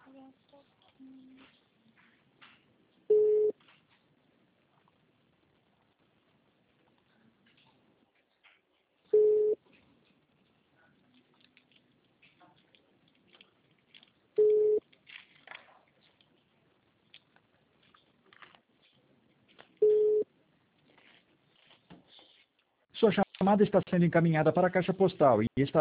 Sua chamada está sendo encaminhada para a caixa postal e está